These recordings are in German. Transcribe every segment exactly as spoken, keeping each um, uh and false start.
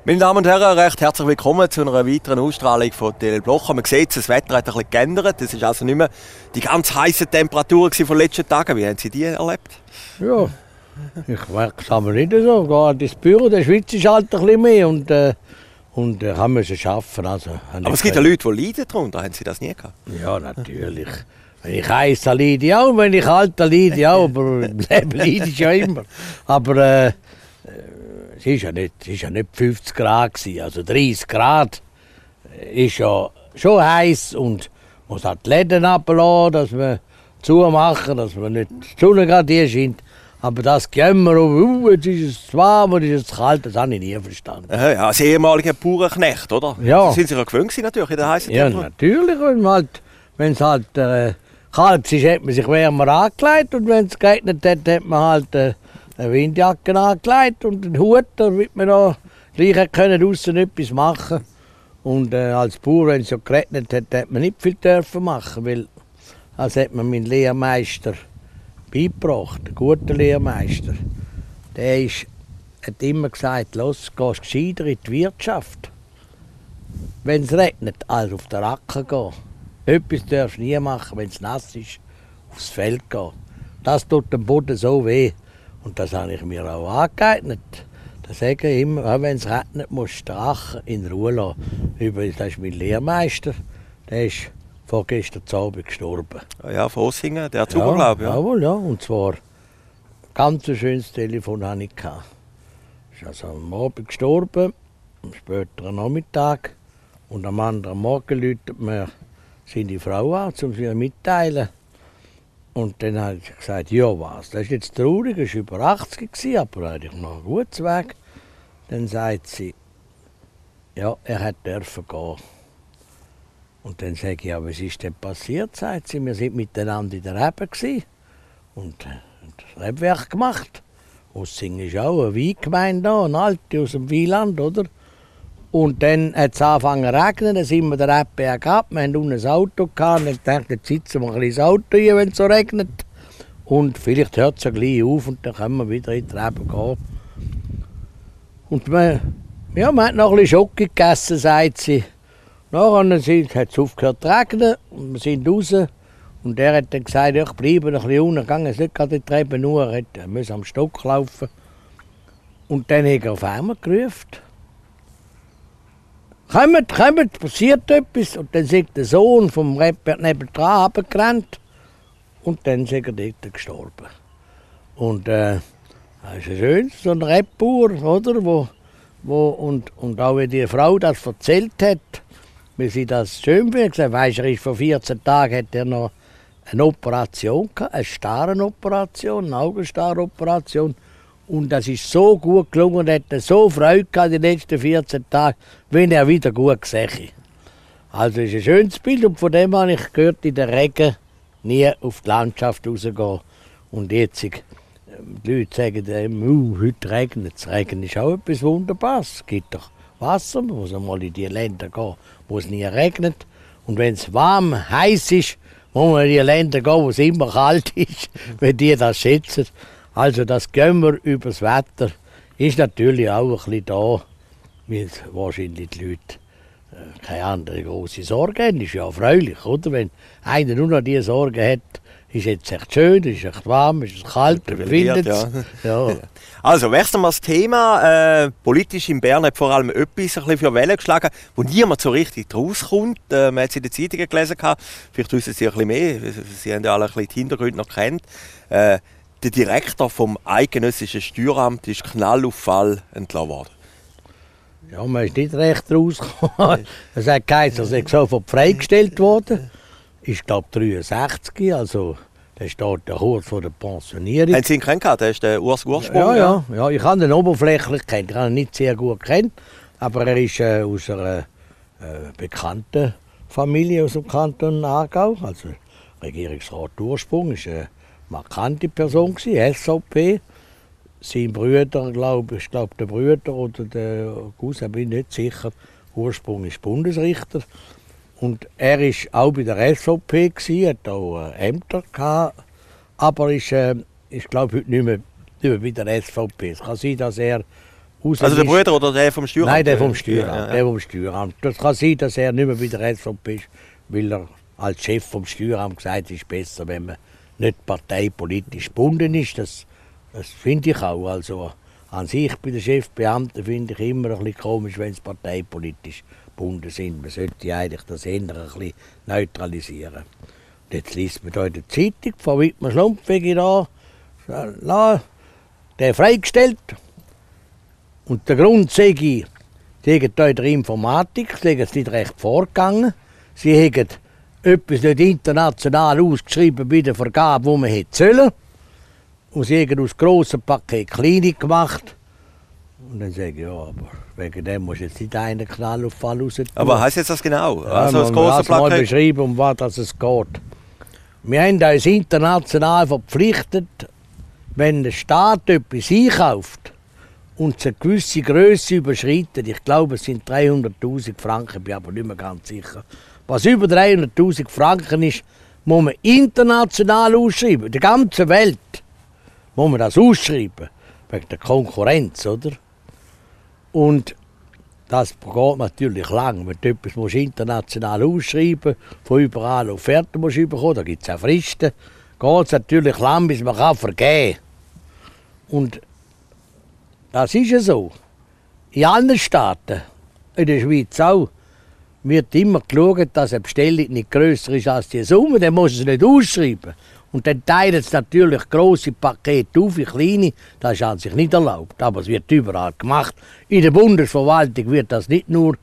Meine Damen und Herren, recht herzlich willkommen zu einer weiteren Ausstrahlung von T L Blocher. Man sieht, das Wetter hat ein bisschen geändert. Es war also nicht mehr die ganz heißen Temperaturen von den letzten Tagen. Wie haben Sie die erlebt? Ja, ich merke es aber nicht so. Ich gehe ins Büro, der Schweiz ist halt ein bisschen mehr und, äh, und äh, haben müssen arbeiten. Also, aber es gibt ja Leute, die leiden darunter. Haben Sie das nie gehabt? Ja, natürlich. Wenn ich heiß leide ich auch, wenn ich kalt leide ich auch, aber im Leben leide ich ja immer. Aber äh, es war ja nicht, es ist ja nicht fünfzig Grad gewesen, also dreißig Grad ist ja schon heiß und man muss halt die Läden ablassen, dass wir zumachen, dass wir nicht die Sonne gerade hier scheint. Aber das Gämmer, uh, jetzt ist es warm und jetzt ist es kalt, das habe ich nie verstanden. Aha, ja, als ehemaliger Bauernknecht, oder? Ja. Sind Sie ja gewöhnt gewesen, natürlich in der heißen Ja, Temperatur? natürlich, wenn man halt, wenn es halt äh, kalt ist, hat man sich wärmer angelegt und wenn es geregnet hat, hat man halt äh, eine Windjacke angelegt und einen Hut, damit man da gleich können draussen etwas machen. Und äh, als Bauer, wenn es so geregnet hat, hat man nicht viel dürfen machen, weil das hat mir mein Lehrmeister beigebracht, ein guter Lehrmeister. Der ist, hat immer gesagt, los, gehst gescheiter in die Wirtschaft. Wenn es regnet, als auf den Acker gehen. Etwas darfst du nie machen, wenn es nass ist, aufs Feld gehen. Das tut dem Boden so weh. Und das habe ich mir auch angeeignet. Das sage ich immer, auch wenn es regnet, musst du den Acker in Ruhe lassen. Übrigens, das ist mein Lehrmeister, der ist vorgestern Abend gestorben. Ja, von Ossingen, der Zuger, ja, glaube ich. Ja. Jawohl, ja. Und zwar ein ganz schönes Telefon hatte ich. Er ist also am Abend gestorben, am späteren Nachmittag. Und am anderen Morgen läutet mir seine Frau an, um sie mitteilen. Und dann habe ich gesagt, ja was, das ist jetzt traurig, es war über achtzig, gewesen, aber eigentlich noch ein gutes Weg. Dann sagt sie, ja, er hat dürfen gehen. Und dann sage ich, ja, was ist denn passiert? Sagt sie, wir sind miteinander in der Rebe gewesen und das Rebwerk gemacht. Ossingen ist auch eine Weingemeinde, eine alte aus dem Wieland, oder? Und dann hat es angefangen zu regnen, dann sind wir den Rebberg ab, wir hatten unten ein Auto gehabt, und ich dachte, jetzt sitzen wir ein bisschen ins Auto hier, wenn es so regnet. Und vielleicht hört es ja gleich auf und dann können wir wieder in die Rebe gehen. Und wir, ja, wir haben noch ein bisschen Schoki gegessen, sagt sie. Nachher hat es aufgehört zu regnen und wir sind raus. Und er hat dann gesagt, ja, ich bleibe noch ein bisschen unten, ich gehe jetzt nicht gerade in die Treppe nur, er musste am Stock laufen. Und dann hat er auf einmal gerufen. Kommt, kommt, passiert etwas. Und dann ist der Sohn vom Rapper nebendran runtergerannt. Und dann ist er dort gestorben. Und äh, das ist schön, so ein Rapbauer, oder? Wo, wo, und, und auch wenn die Frau das erzählt hat, wie sie das schön findet, gesagt, weisst, er ist vor vierzehn Tagen hat er noch eine Operation gehabt, eine Starenoperation, eine Augenstarenoperation. Und das ist so gut gelungen und hat so Freude gehabt die letzten vierzehn Tage, wenn er wieder gut gesehen. Also ist ein schönes Bild und von dem habe ich gehört, in den Regen nie auf die Landschaft rausgehen. Und jetzt, die Leute sagen dann, uh, heute regnet es. Regen ist auch etwas Wunderbares. Es gibt doch Wasser, man muss einmal in die Länder gehen, wo es nie regnet. Und wenn es warm, heiß ist, muss man in die Länder gehen, wo es immer kalt ist, wenn die das schätzen. Also das Gämmer über das Wetter ist natürlich auch ein bisschen da, weil wahrscheinlich die Leute äh, keine andere große Sorge haben. Das ist ja erfreulich, oder? Wenn einer nur noch diese Sorge hat, ist jetzt echt schön, ist echt warm, ist es kalt, wir finden es. Ja. Ja. Also wechseln wir das Thema. Äh, politisch in Bern hat vor allem etwas ein bisschen für Wellen geschlagen, wo niemand so richtig rauskommt. Äh, man hat es in den Zeitungen gelesen, vielleicht wissen Sie ein bisschen mehr, Sie haben ja alle ein bisschen die Hintergründe noch kennt. Äh, Der Direktor vom eidgenössischen Steueramt ist knallauffall entlassen worden. Ja, man ist nicht recht rausgekommen. Es hat geheißen, er sei sofort freigestellt worden. Ich glaube dreiundsechzig, also der steht ja kurz vor der Pensionierung. Haben Sie ihn kennengelernt? Der ist der Urs Ursprung? Ja, ja, ja, ich habe ihn oberflächlich kennt, ich habe ihn nicht sehr gut kennt, aber er ist äh, aus einer äh, bekannten Familie aus dem Kanton Aargau, also Regierungsrat Ursprung, ist eine markante Person gewesen, S V P. Sein Brüder, glaube ich, glaub, der Brüder oder der Cousin, bin ich nicht sicher, Ursprung ist Bundesrichter. Und er war auch bei der S V P, gewesen, hat auch äh, Ämter gehabt, aber ist, äh, ist glaube ich, heute nicht mehr, nicht mehr bei der S V P. Es kann sein, dass er raus Also der ist. Bruder oder der vom Steueramt? Nein, der vom Steueramt. Ja, ja. Der vom Steueramt. Das kann sein, dass er nicht mehr bei der S V P ist, weil er als Chef vom Steueramt gesagt hat, es ist besser, wenn man nicht parteipolitisch gebunden ist. Das, das finde ich auch. Also an sich bei den Chefbeamten finde ich immer ein bisschen komisch, wenn sie parteipolitisch gebunden sind. Man sollte eigentlich das eher ein bisschen neutralisieren. Und jetzt liest man hier in der Zeitung von Wittmer Schlumpfweg da, der freigestellt. Und der Grund sage ich, sie haben hier in der Informatik, sie haben nicht recht vorgegangen. Sie haben etwas nicht international ausgeschrieben bei der Vergabe, die man hätte sollen. Und sie haben aus grossen Paket kleine gemacht. Und dann sage ich, ja, aber wegen dem muss jetzt nicht einen Knall auf Fall raus tun. Aber heisst jetzt das genau? Ja, Also das man große muss mal Plakat? beschreiben, um was es geht. Wir haben uns international verpflichtet, wenn der Staat etwas einkauft und es eine gewisse Größe überschreitet, ich glaube es sind dreihunderttausend Franken, bin aber nicht mehr ganz sicher. Was über dreihunderttausend Franken ist, muss man international ausschreiben. In der ganzen Welt muss man das ausschreiben, wegen der Konkurrenz, oder? Und das geht natürlich lang. Wenn du etwas international ausschreiben musst, von überall Offerten musst du bekommen, da gibt es auch Fristen, geht es natürlich lang, bis man kann vergeben kann. Und das ist ja so. In allen Staaten, in der Schweiz auch, wird immer geschaut, dass eine Bestellung nicht grösser ist als die Summe, dann muss es nicht ausschreiben. Und dann teilen sie natürlich grosse Pakete auf, wie kleine, das ist an sich nicht erlaubt. Aber es wird überall gemacht. In der Bundesverwaltung wird das nicht nur,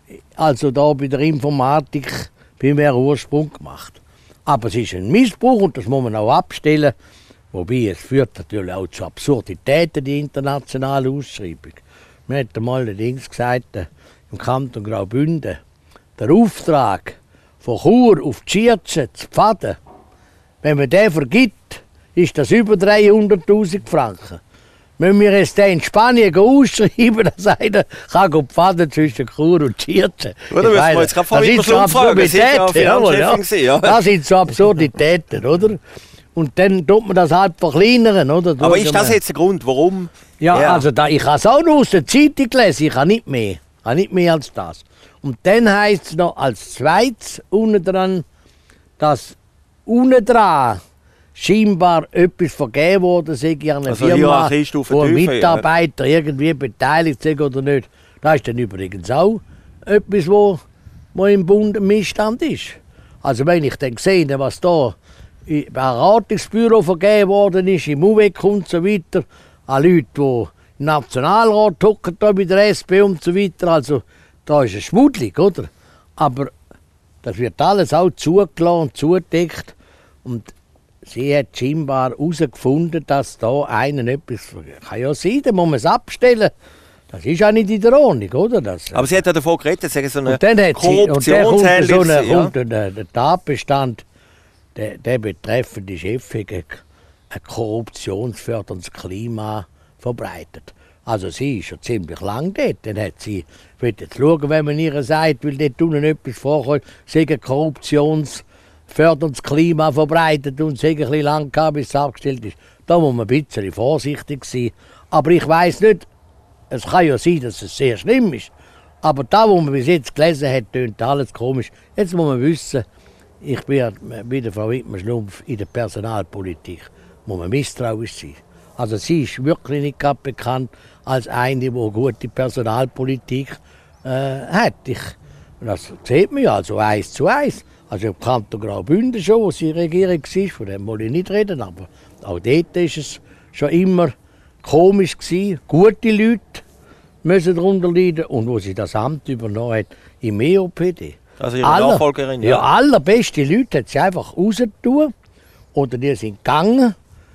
also da bei der Informatik, primär Ursprung gemacht. Aber es ist ein Missbrauch und das muss man auch abstellen. Wobei es führt natürlich auch zu Absurditäten, die internationale Ausschreibung. Wir hatten mal allerdings gesagt, äh, im Kanton Graubünden, der Auftrag von Chur auf die Schierze zu Pfaden, wenn man den vergibt, ist das über dreihunderttausend Franken. Wenn wir es dann in Spanien ausschreiben, dass einer kann Pfaden zwischen Chur und Schierze. Oder müssen wir jetzt gerade von Wittmer Schlumpf fragen? Sie sind ja Finanzchefin, ja. Das sind so Absurditäten, oder? Und dann tut man das halt verkleinern, oder? Aber ist das jetzt der Grund, warum? Ja, Ja. also da, ich habe es auch nur aus der Zeitung gelesen, ich habe nicht mehr. Ich habe nicht mehr als das. Und dann heisst es noch als zweites unten dran, dass unten dran scheinbar etwas vergeben wurde, sage ich an eine Also Firma, Hierarchiestufe wo ein tiefer, ja. Mitarbeiter irgendwie beteiligt ist oder nicht. Das ist dann übrigens auch etwas, wo, wo im Bund im Missstand ist. Also wenn ich dann sehe, was da im Beratungsbüro vergeben worden ist, im U W E C und so weiter, an Leute, die im Nationalrat hocken, da bei der S P und so weiter, also da ist es schmuddelig, oder? Aber das wird alles auch zugelassen und zugedeckt. Und sie hat scheinbar herausgefunden, dass da einen etwas... Kann ja sein, dann muss man es abstellen. Das ist auch nicht in der Ordnung, oder? Das, Aber sie hat ja davon geredet, dass sie so eine und dann hat sie, und dann kommt Korruptionshändler so eine, ja. kommt der, der Tatbestand, der, der betreffende Chef hat ein korruptionsförderndes Klima verbreitet. Also sie ist schon ziemlich lang dort. Dann hat sie, ich will jetzt schauen, wenn man ihr sagt, weil dort unten etwas vorkommt, sie hat ein korruptionsförderndes Klima verbreitet und sie hat ein bisschen lang gehabt, bis es abgestellt ist. Da muss man ein bisschen vorsichtig sein. Aber ich weiss nicht, es kann ja sein, dass es sehr schlimm ist. Aber da, wo man bis jetzt gelesen hat, tönt alles komisch. Jetzt muss man wissen, ich bin ja bei der Frau Wittmer Schlumpf in der Personalpolitik, muss man misstrauisch sein. Also sie ist wirklich nicht gerade bekannt als eine, die gute Personalpolitik äh, hat. Ich, das sieht man ja, also eins zu eins. Also im Kanton Graubünden schon, wo sie Regierung war, von dem will ich nicht reden, aber auch dort war es schon immer komisch gewesen. Gute Leute müssen darunter leiden und wo sie das Amt übernommen hat, im E O P D. Also ihre Aller- Nachfolgerin, ja. Ja, allerbeste Leute hat sie einfach rausgetan oder die sind gegangen.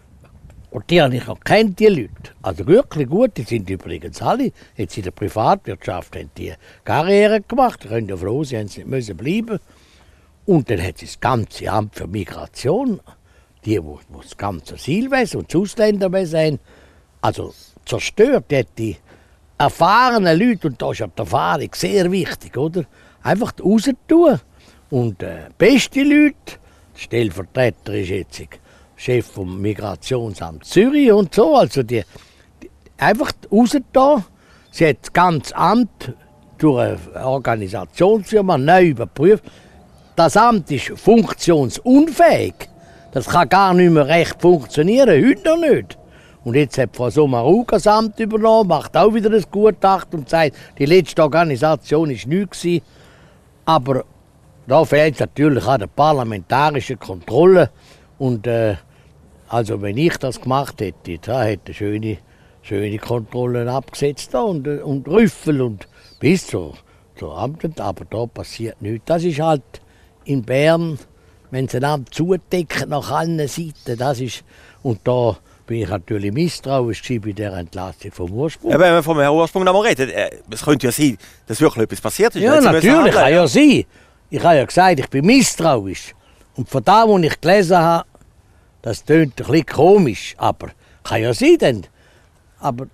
Und die habe ich auch kennt, die Leute. Also wirklich gut, die sind übrigens alle, jetzt in der Privatwirtschaft haben die Karriere gemacht, die können ja froh sein, sie nicht müssen bleiben. Und dann hat sie das ganze Amt für Migration, die, wo, wo das ganze Asylwesen und das Ausländerwesen haben, also zerstört. Die hat die erfahrenen Leute, und da ist ja die Erfahrung sehr wichtig, oder? Einfach raustun. Und äh, beste Leute, der Stellvertreter ist jetzt Chef vom Migrationsamt Zürich und so, also die, die einfach raustun Sie hat das ganze Amt durch eine Organisationsfirma neu überprüft. Das Amt ist funktionsunfähig. Das kann gar nicht mehr recht funktionieren, heute noch nicht. Und jetzt hat Frau Sommaruga das Amt übernommen, macht auch wieder ein Gutachten und sagt, die letzte Organisation war nichts. Aber da fehlt natürlich auch die parlamentarische Kontrolle. Und äh, also wenn ich das gemacht hätte, da hätte schöne, schöne Kontrollen abgesetzt da und, und Rüffel und bis zur, zur Amt. Aber da passiert nichts. Das ist halt in Bern, wenn sie ein Amt zudecken nach allen Seiten, das ist, und da bin ich natürlich misstrauisch bei der Entlassung vom Ursprung. Ja, wenn wir vom Ursprung noch mal reden, es könnte ja sein, dass wirklich etwas passiert ist. Ja, natürlich, kann ja sein. Ich habe ja gesagt, ich bin misstrauisch. Und von da, was ich gelesen habe, das klingt ein bisschen komisch, aber kann ja sein. Denn. Aber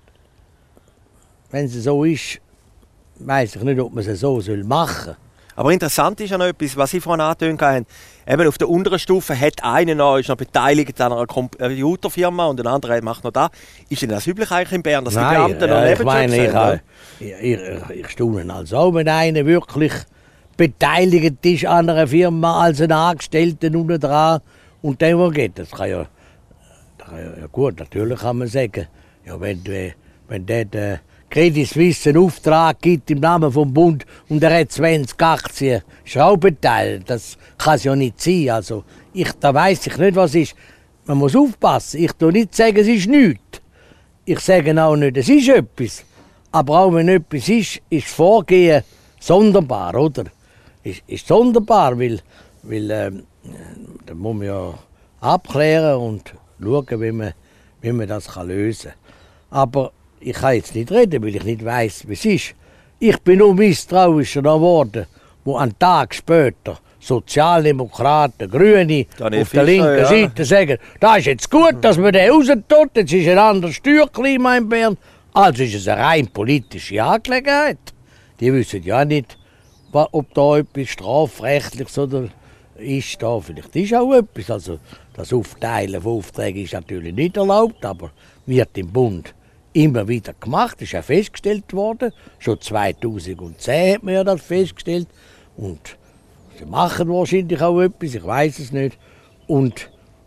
wenn es so ist, weiss ich nicht, ob man es so machen soll. Aber interessant ist ja noch etwas, was Sie vorhin angetönt haben. Eben auf der unteren Stufe hat einer noch, ist noch beteiligt an einer Computerfirma und ein anderer macht noch da. Ist denn das üblich eigentlich in Bern, dass Nein, die Beamten noch ja, Nebenjobs ich meine, haben? Ich, ich, ich, ich staune also auch, wenn einer wirklich beteiligt ist an einer Firma als ein Angestellter unten dran und dann wo geht. Das kann ja, das kann ja, ja gut, natürlich kann man sagen, ja, wenn, wenn der, der Credit Suisse einen Auftrag gibt im Namen vom Bund und er hat zwanzig Aktien, ist er auch beteiligt. Das kann es ja nicht sein. Also, ich, da weiss ich nicht, was ist. Man muss aufpassen. Ich tue nicht sagen, es ist nichts. Ich sage auch nicht, es ist etwas. Aber auch wenn etwas ist, ist das Vorgehen sonderbar, oder? Ist, ist sonderbar, weil, weil ähm, da muss man ja abklären und schauen, wie man, wie man das kann lösen kann. Aber ich kann jetzt nicht reden, weil ich nicht weiss, wie es ist. Ich bin nur misstrauischer geworden, wo einen Tag später Sozialdemokraten, Grüne Daniel auf der Fischer, linken ja. Seite sagen, das ist jetzt gut, dass man den raustut, jetzt ist ein anderes Steuerklima in Bern. Also ist es eine rein politische Angelegenheit. Die wissen ja nicht, ob da etwas Strafrechtliches oder ist da. Vielleicht ist auch etwas. Also das Aufteilen von Aufträgen ist natürlich nicht erlaubt, aber wird im Bund immer wieder gemacht, ist ja festgestellt worden. Schon zweitausendzehn hat man ja das festgestellt. Und sie machen wahrscheinlich auch etwas, ich weiß es nicht. Und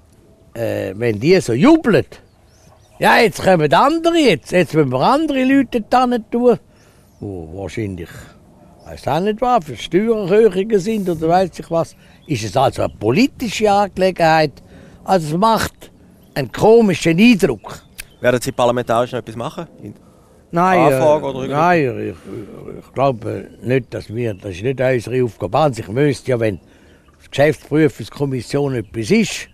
äh, wenn die so jubeln, ja, jetzt kommen andere, jetzt, jetzt müssen wir andere Leute da tun, wo wahrscheinlich, ich weiß auch nicht was, für Steuererhöhungen sind oder weiß ich was, ist es also eine politische Angelegenheit. Also es macht einen komischen Eindruck. Werden Sie parlamentarisch noch etwas machen? Nein, Anfrage äh, oder nein ich, ich glaube nicht, dass wir, das ist nicht unsere Aufgabe. An sich müsste ja, wenn die Geschäftsprüfungskommission etwas ist,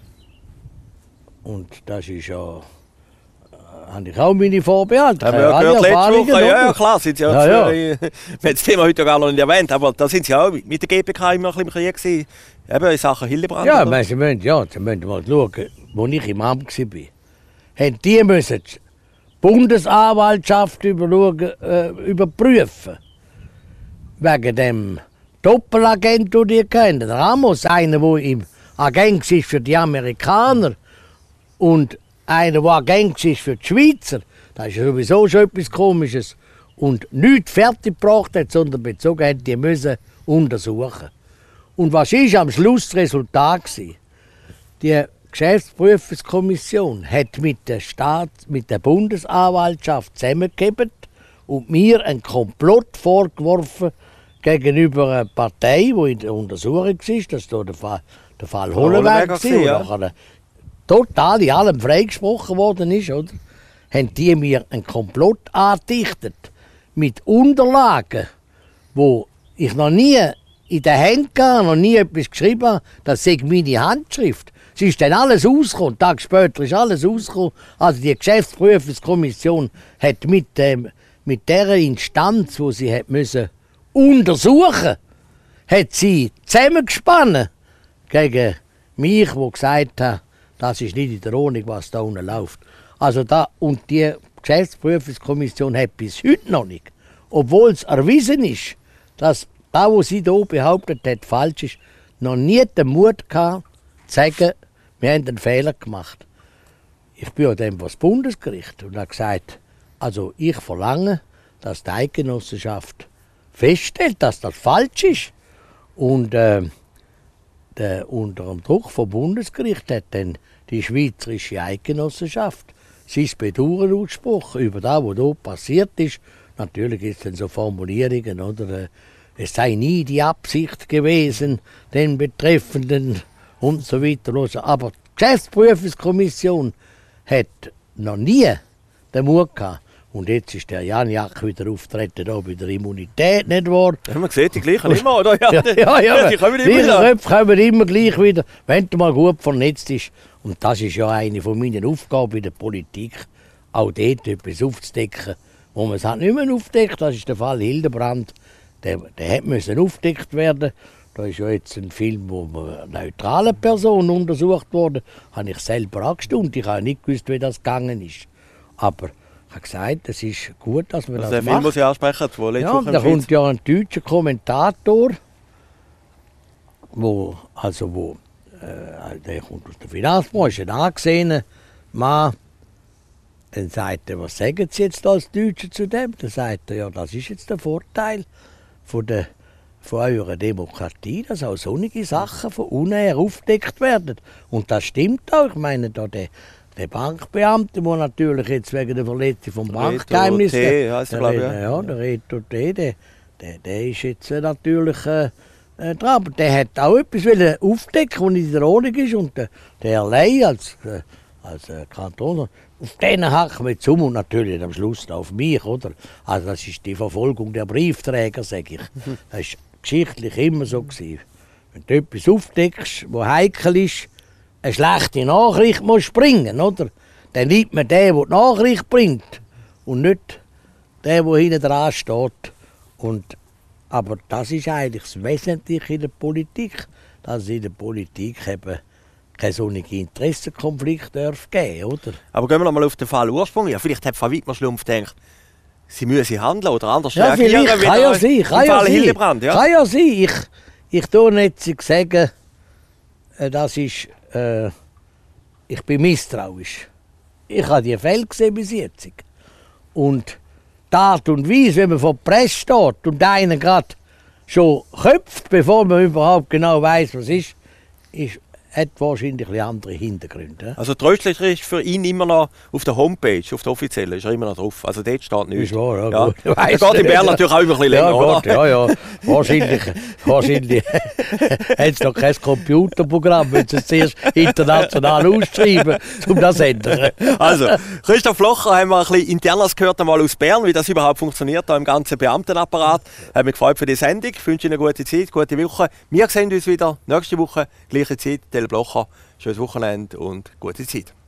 und das ist ja, äh, habe ich auch meine Vorbehalte. Haben wir ja gehört letzte Woche, ja, ja klar, sind Sie ja, Ja, ja. Wir haben das Thema heute gar noch nicht erwähnt, aber da sind Sie auch mit der G B K immer ein bisschen im Krieg gewesen, eben in Sachen Hildebrand. Ja, oder? Sie müssen, ja, Sie müssen mal schauen, wo ich im Amt war. Haben die müssen die Bundesanwaltschaft überschauen, äh, überprüfen. Wegen dem Doppelagent, den die kennen. Der Ramos, einer, der im Agent ist für die Amerikaner und einer, der Agent ist für die Schweizer. Das ist ja sowieso schon etwas Komisches. Und nichts fertiggebracht hat, sondern bezogen hat, die müssen untersuchen. Und was war am Schluss das Resultat gewesen? Die Geschäftsprüfungskommission hat mit der, Staat, mit der Bundesanwaltschaft zusammengegeben und mir einen Komplott vorgeworfen gegenüber einer Partei, die in der Untersuchung war. Das war der Fall, der Fall Hollenberg, der ja. nachher total in allem freigesprochen worden ist. Oder? Haben die mir einen Komplott angedichtet mit Unterlagen, wo ich noch nie in den Händen hatte, noch nie etwas geschrieben habe. Das ist meine Handschrift. Es ist dann alles rausgekommen, Tag später ist alles rausgekommen. Also die Geschäftsprüfungskommission hat mit, ähm, mit der Instanz, die sie hat müssen untersuchen, hat sie zusammengespannt gegen mich, der gesagt hat, das ist nicht in der Ordnung, was da unten läuft. Also da, und die Geschäftsprüfungskommission hat bis heute noch nicht, obwohl es erwiesen ist, dass das, was sie hier behauptet hat, falsch ist, noch nie den Mut gehabt, zu sagen, wir haben einen Fehler gemacht. Ich bin ja dann vor das Bundesgericht und habe gesagt, also ich verlange, dass die Eidgenossenschaft feststellt, dass das falsch ist. Und äh, der, unter dem Druck vom Bundesgericht hat dann die Schweizerische Eidgenossenschaft sein Bedauern ausgesprochen über das, was hier passiert ist. Natürlich gibt es dann so Formulierungen, oder? Äh, es sei nie die Absicht gewesen, den Betreffenden und so weiter. Aber die Geschäftsprüfungskommission hat noch nie den Mut gehabt. Und jetzt ist der Jan Jack wieder auftreten da bei der Immunität, nicht wahr? Ja, man sieht die gleichen immer, oder? Ja, ja, ja, ja, die kommen die immer wieder. Köpfe kommen immer gleich wieder, wenn du mal gut vernetzt ist. Und das ist ja eine von meinen Aufgaben in der Politik, auch dort etwas aufzudecken, wo man es halt nicht mehr aufdeckt. Das ist der Fall Hildebrand. Der, der hat müssen aufgedeckt werden. Da ist ja jetzt ein Film, wo eine neutrale Person untersucht wurde. Habe ich selber angestaunt. Ich habe nicht gewusst, wie das gegangen ist. Aber ich habe gesagt, es ist gut, dass man also das der macht. Film muss ich ansprechen, wo letzte Ja, Woche da im Schweiz- kommt ja ein deutscher Kommentator, wo, also wo, äh, der kommt aus der Finanzbranche, ein angesehener Mann. Dann sagt er, was sagen Sie jetzt als Deutscher zu dem? Dann sagt er, ja, das ist jetzt der Vorteil von, der, von eurer Demokratie, dass auch solche Sachen von unten her aufgedeckt werden. Und das stimmt auch. Ich meine, da der, der Bankbeamte, der natürlich jetzt wegen der Verletzung vom Bankgeheimnis... Reto T. heisst er, glaube ich, ja. Ja, der Reto T., der, der, der ist jetzt äh, natürlich äh, äh, dran. Aber der hat auch etwas wollen aufdecken, was nicht in der Ordnung ist. Und der, der Ley als, äh, als äh, Kanton... Auf denen hacken wir zum und natürlich am Schluss auf mich, oder? Also das ist die Verfolgung der Briefträger, sage ich. Das war geschichtlich immer so gewesen. Wenn du etwas aufdeckst, was heikel ist, eine schlechte Nachricht muss springen, oder? Dann nimmt man den, der die Nachricht bringt und nicht den, der hinten dran steht. Und, aber das ist eigentlich das Wesentliche in der Politik, dass es in der Politik eben keine solchen Interessenkonflikte darf geben, oder? Aber gehen wir noch mal auf den Fall Ursprung. Ja, vielleicht hat Frau Wittmer-Schlumpf gedacht, sie müsse handeln oder anders Ja, reagieren. vielleicht, kann ja sein, kann im ja Fall sein. Hildebrand, ja? Kann ja sein. Ich, ich tue jetzt sagen, äh, das ist, äh, ich bin misstrauisch. Ich habe die Fälle gesehen bis jetzt. Und die Art und Weise, wenn man vor der Presse steht und einen gerade schon köpft, bevor man überhaupt genau weiß, was ist, ist hat wahrscheinlich andere Hintergründe. Also tröstlich ist für ihn immer noch auf der Homepage, auf der offiziellen, ist er immer noch drauf. Also dort steht nichts. Ist wahr, ja, ja. gut. Das geht in Bern natürlich auch immer ein bisschen länger, ja, oder? Gott, ja, ja. Wahrscheinlich, wahrscheinlich hat es noch kein Computerprogramm, wenn sie es zuerst international ausschreiben, um das zu ändern. Also, Christoph Locher haben wir ein bisschen Internes gehört, einmal aus Bern, wie das überhaupt funktioniert, da im ganzen Beamtenapparat. Hat mich gefreut für die Sendung. Ich wünsche Ihnen eine gute Zeit, gute Woche. Wir sehen uns wieder nächste Woche, gleiche Zeit, Tel Blocher. Schönes Wochenende und gute Zeit.